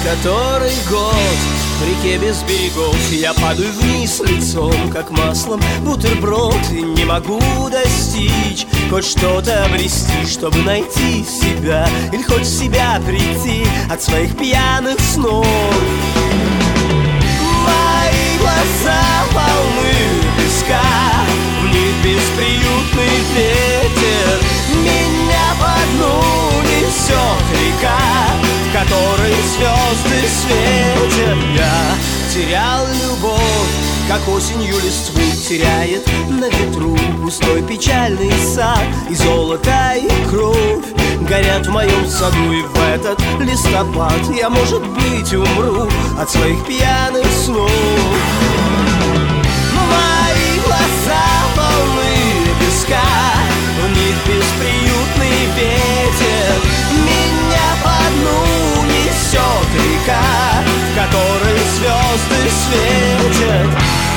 который год в реке без берегов. Я падаю вниз лицом, как маслом бутерброд, и не могу достичь, хоть что-то обрести, чтобы найти себя, или хоть в себя прийти от своих пьяных снов. Мои глаза полны песка, в них бесприютный ветер. Меня по дну несет река, в которой звезды светят. Я терял любовь, как осенью листву теряет на ветру пустой печальный сад. И золото, и кровь горят в моем саду, и в этот листопад я, может быть, умру от своих пьяных снов. Мои глаза полны песка, в них бесприютный ветер. Меня по дну несет река, в которой звезды светят.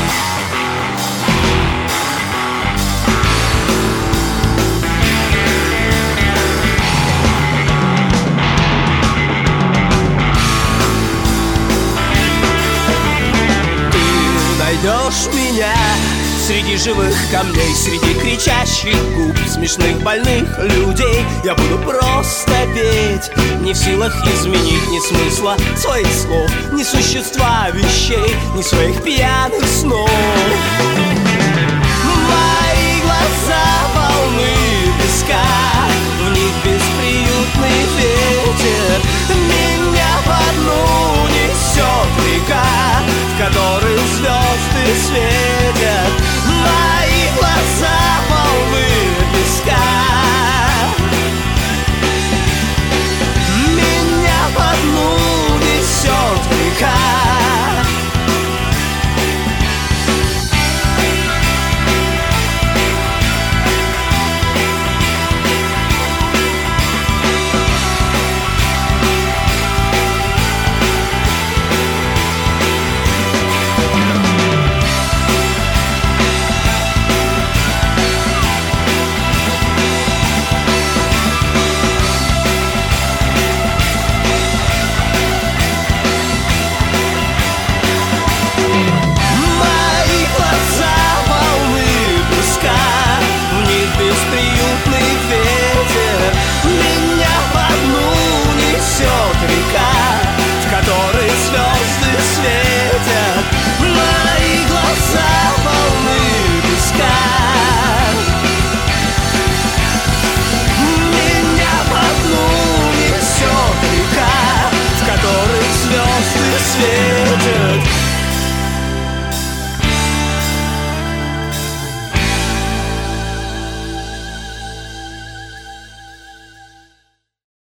Найдешь меня среди живых камней, среди кричащих губ, смешных больных людей. Я буду просто петь, не в силах изменить ни смысла своих слов, ни существа вещей, ни своих пьяных снов. Мои глаза полны песка, в них бесприютный ветер.